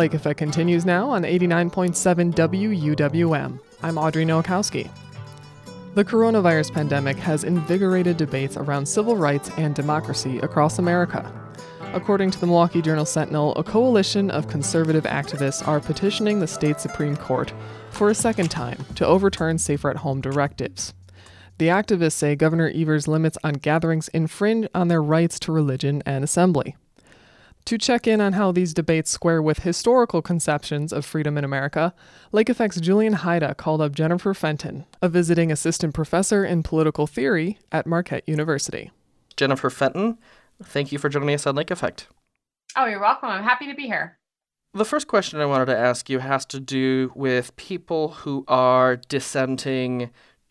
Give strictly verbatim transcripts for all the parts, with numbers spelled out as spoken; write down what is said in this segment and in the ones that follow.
Lake Effect continues now on eighty-nine point seven W U W M. I'm Audrey Nowakowski. The coronavirus pandemic has invigorated debates around civil rights and democracy across America. According to the Milwaukee Journal-Sentinel, a coalition of conservative activists are petitioning the state Supreme Court for a second time to overturn safer-at-home directives. The activists say Governor Evers' limits on gatherings infringe on their rights to religion and assembly. To check in on how these debates square with historical conceptions of freedom in America, Lake Effect's Julian Haida called up Jennifer Fenton, a visiting assistant professor in political theory at Marquette University. Jennifer Fenton, thank you for joining us on Lake Effect. Oh, you're welcome. I'm happy to be here. The first question I wanted to ask you has to do with people who are dissenting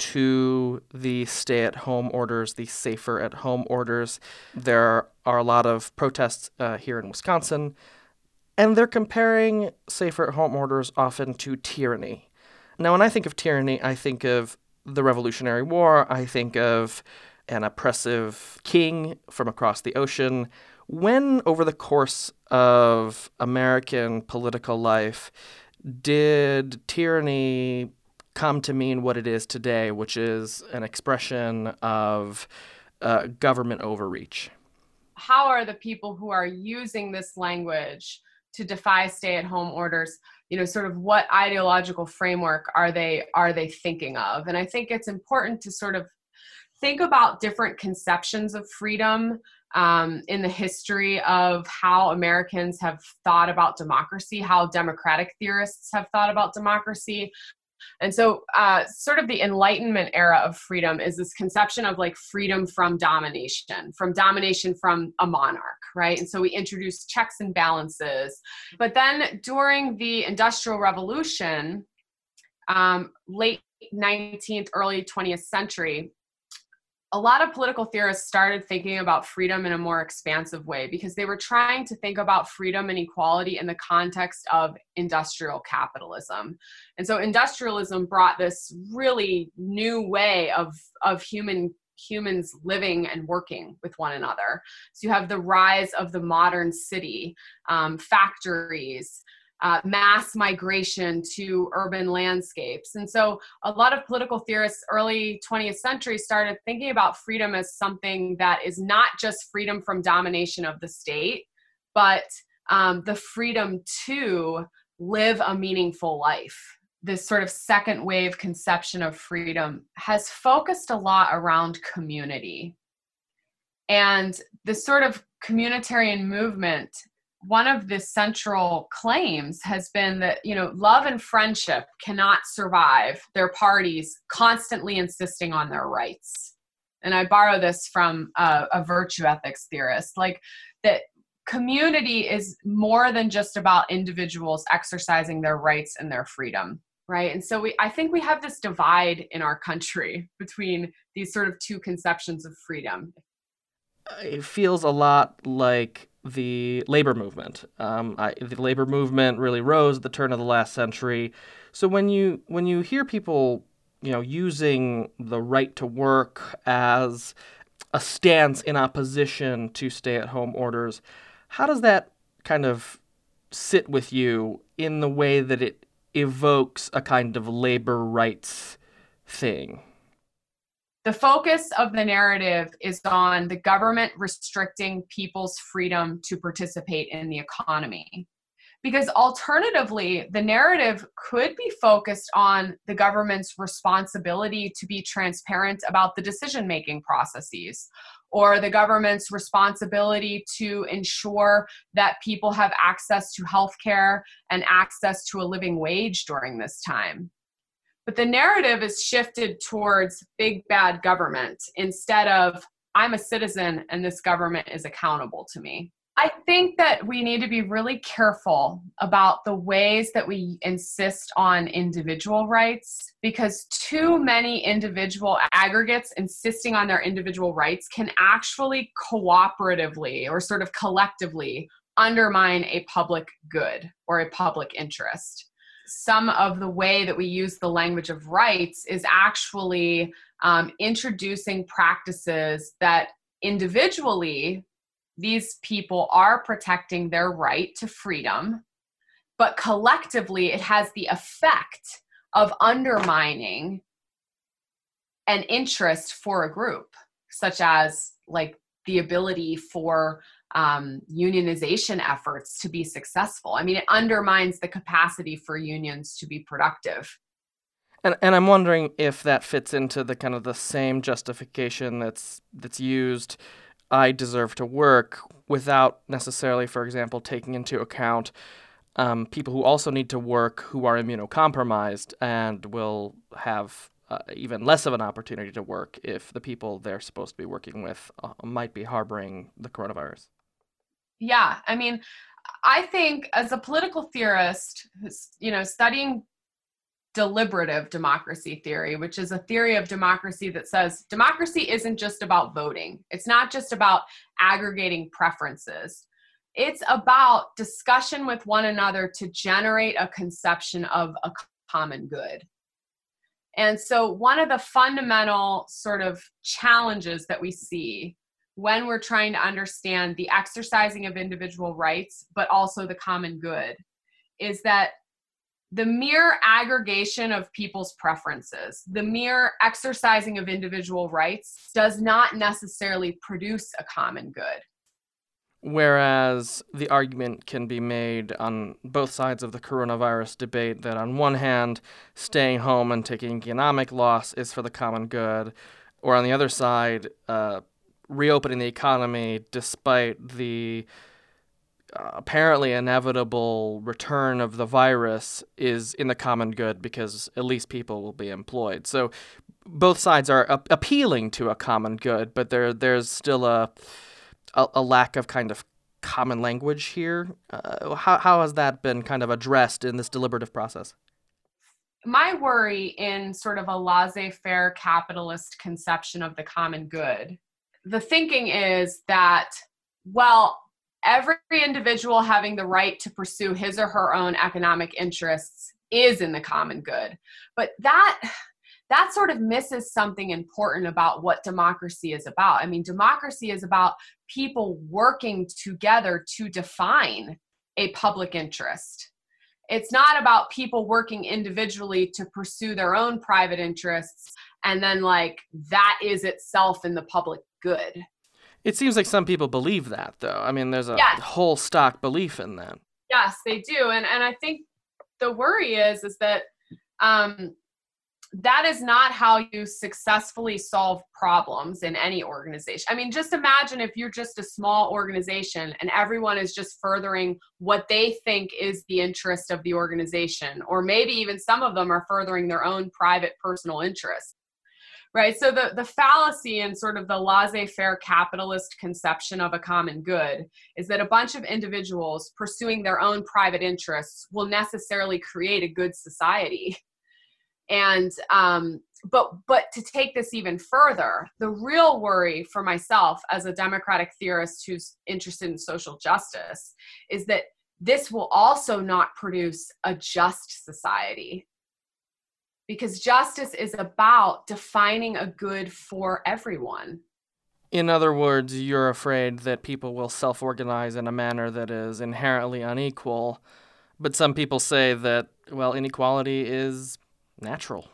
to the stay-at-home orders, the safer-at-home orders. There are a lot of protests uh, here in Wisconsin, and they're comparing safer-at-home orders often to tyranny. Now, when I think of tyranny, I think of the Revolutionary War. I think of an oppressive king from across the ocean. When, over the course of American political life, did tyranny come to mean what it is today, which is an expression of uh, government overreach? How are the people who are using this language to defy stay-at-home orders, you know, sort of what ideological framework are they are they thinking of? And I think it's important to sort of think about different conceptions of freedom um, in the history of how Americans have thought about democracy, how democratic theorists have thought about democracy. And so uh, sort of the Enlightenment era of freedom is this conception of like freedom from domination, from domination from a monarch, right? And so we introduced checks and balances. But then during the Industrial Revolution, um, late nineteenth, early twentieth century, a lot of political theorists started thinking about freedom in a more expansive way because they were trying to think about freedom and equality in the context of industrial capitalism. And so industrialism brought this really new way of, of human humans living and working with one another. So you have the rise of the modern city, um, factories, Uh, mass migration to urban landscapes. And so a lot of political theorists early twentieth century started thinking about freedom as something that is not just freedom from domination of the state, but um, the freedom to live a meaningful life. This sort of second wave conception of freedom has focused a lot around community. And this sort of communitarian movement, one of the central claims has been that, you know, love and friendship cannot survive their parties constantly insisting on their rights. And I borrow this from a, a virtue ethics theorist, like that community is more than just about individuals exercising their rights and their freedom, right? And so we, I think we have this divide in our country between these sort of two conceptions of freedom. It feels a lot like the labor movement. Um, I, the labor movement really rose at the turn of the last century. So when you when you hear people, you know, using the right to work as a stance in opposition to stay-at-home orders, how does that kind of sit with you in the way that it evokes a kind of labor rights thing? The focus of the narrative is on the government restricting people's freedom to participate in the economy. Because alternatively, the narrative could be focused on the government's responsibility to be transparent about the decision-making processes, or the government's responsibility to ensure that people have access to healthcare and access to a living wage during this time. But the narrative is shifted towards big bad government instead of I'm a citizen and this government is accountable to me. I think that we need to be really careful about the ways that we insist on individual rights, because too many individual aggregates insisting on their individual rights can actually cooperatively or sort of collectively undermine a public good or a public interest. Some of the way that we use the language of rights is actually um, introducing practices that individually these people are protecting their right to freedom, but collectively it has the effect of undermining an interest for a group, such as like the ability for um, unionization efforts to be successful. I mean, it undermines the capacity for unions to be productive. And and I'm wondering if that fits into the kind of the same justification that's that's used, I deserve to work, without necessarily, for example, taking into account um, people who also need to work who are immunocompromised and will have uh, even less of an opportunity to work if the people they're supposed to be working with uh, might be harboring the coronavirus. Yeah, I mean, I think as a political theorist, you know, studying deliberative democracy theory, which is a theory of democracy that says democracy isn't just about voting. It's not just about aggregating preferences. It's about discussion with one another to generate a conception of a common good. And so one of the fundamental sort of challenges that we see when we're trying to understand the exercising of individual rights, but also the common good, is that the mere aggregation of people's preferences, the mere exercising of individual rights does not necessarily produce a common good. Whereas the argument can be made on both sides of the coronavirus debate that on one hand, staying home and taking economic loss is for the common good, or on the other side, uh, reopening the economy despite the uh, apparently inevitable return of the virus is in the common good because at least people will be employed. So both sides are a- appealing to a common good, but there there's still a a, a lack of kind of common language here. Uh, how how has that been kind of addressed in this deliberative process? My worry in sort of a laissez-faire capitalist conception of the common good, the thinking is that, well, every individual having the right to pursue his or her own economic interests is in the common good. But that that sort of misses something important about what democracy is about. I mean, democracy is about people working together to define a public interest. It's not about people working individually to pursue their own private interests and then like that is itself in the public good. It seems like some people believe that, though. I mean, there's a yes. whole stock belief in that. Yes, they do. And and I think the worry is, is that um, that is not how you successfully solve problems in any organization. I mean, just imagine if you're just a small organization and everyone is just furthering what they think is the interest of the organization, or maybe even some of them are furthering their own private personal interests. Right. So the, the fallacy in sort of the laissez-faire capitalist conception of a common good is that a bunch of individuals pursuing their own private interests will necessarily create a good society. And um, but but to take this even further, the real worry for myself as a democratic theorist who's interested in social justice is that this will also not produce a just society. Because justice is about defining a good for everyone. In other words, you're afraid that people will self-organize in a manner that is inherently unequal, but some people say that, well, inequality is natural.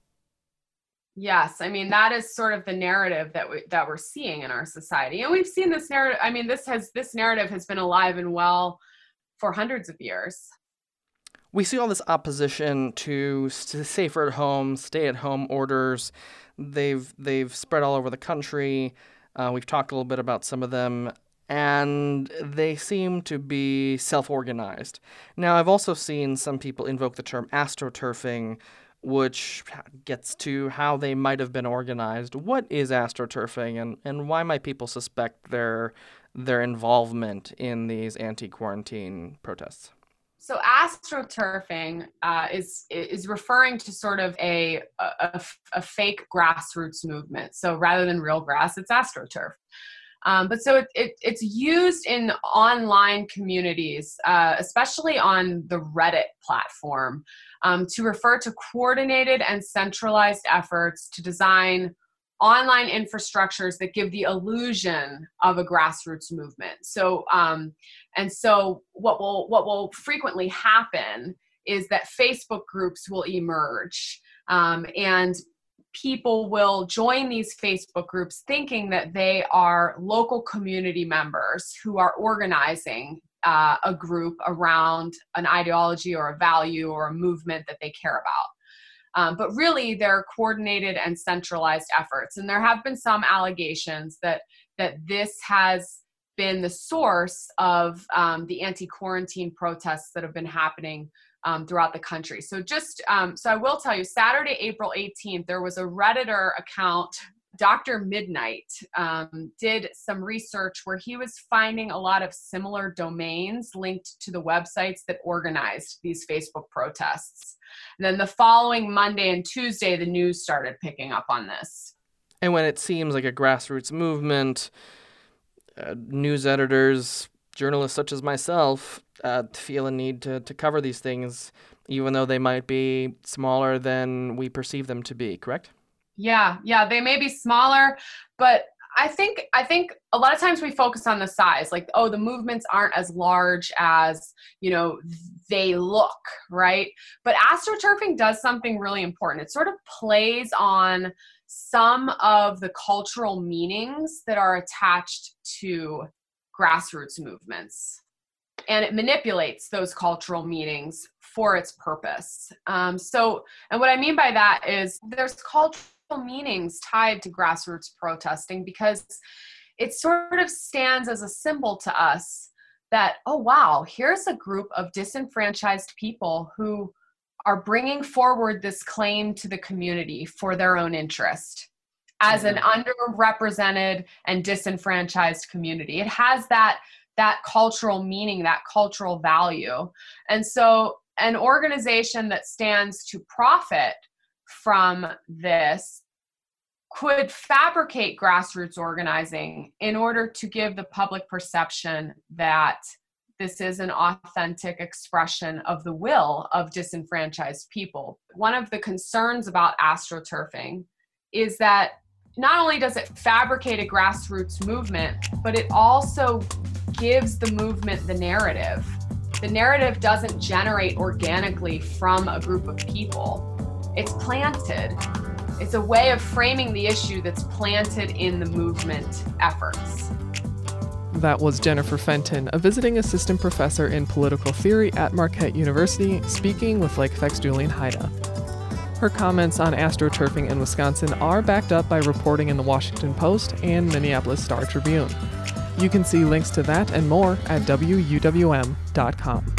Yes, I mean, that is sort of the narrative that we, that we're seeing in our society. And we've seen this narrative, I mean, this has this narrative has been alive and well for hundreds of years. We see all this opposition to safer at home, stay-at-home orders. They've they've spread all over the country. Uh, we've talked a little bit about some of them, and they seem to be self-organized. Now, I've also seen some people invoke the term astroturfing, which gets to how they might have been organized. What is astroturfing, and, and why might people suspect their their involvement in these anti-quarantine protests? So astroturfing uh, is is referring to sort of a, a a fake grassroots movement. So rather than real grass, it's astroturf. Um, but so it, it it's used in online communities, uh, especially on the Reddit platform, um, to refer to coordinated and centralized efforts to design online infrastructures that give the illusion of a grassroots movement. So, um, and so what will what will frequently happen is that Facebook groups will emerge, um, and people will join these Facebook groups thinking that they are local community members who are organizing uh, a group around an ideology or a value or a movement that they care about. Um, but really, they're coordinated and centralized efforts. And there have been some allegations that that this has been the source of um, the anti-quarantine protests that have been happening um, throughout the country. So just, um, so I will tell you, Saturday, April eighteenth, there was a Redditor account, Doctor Midnight, um, did some research where he was finding a lot of similar domains linked to the websites that organized these Facebook protests. And then the following Monday and Tuesday, the news started picking up on this. And when it seems like a grassroots movement, uh, news editors, journalists such as myself, uh, feel a need to, to cover these things, even though they might be smaller than we perceive them to be, correct? Yeah, yeah, they may be smaller, but I think I think a lot of times we focus on the size, like, oh, the movements aren't as large as, you know, they look, right? But astroturfing does something really important. It sort of plays on some of the cultural meanings that are attached to grassroots movements. And it manipulates those cultural meanings for its purpose. Um, so, and what I mean by that is there's cultural meanings tied to grassroots protesting because it sort of stands as a symbol to us that, oh, wow, here's a group of disenfranchised people who are bringing forward this claim to the community for their own interest as an underrepresented and disenfranchised community. It has that, that cultural meaning, that cultural value. And so an organization that stands to profit from this could fabricate grassroots organizing in order to give the public perception that this is an authentic expression of the will of disenfranchised people. One of the concerns about astroturfing is that not only does it fabricate a grassroots movement, but it also gives the movement the narrative. The narrative doesn't generate organically from a group of people. It's planted. It's a way of framing the issue that's planted in the movement efforts. That was Jennifer Fenton, a visiting assistant professor in political theory at Marquette University, speaking with Lake Effect's Julian Haida. Her comments on astroturfing in Wisconsin are backed up by reporting in the Washington Post and Minneapolis Star Tribune. You can see links to that and more at W U W M dot com.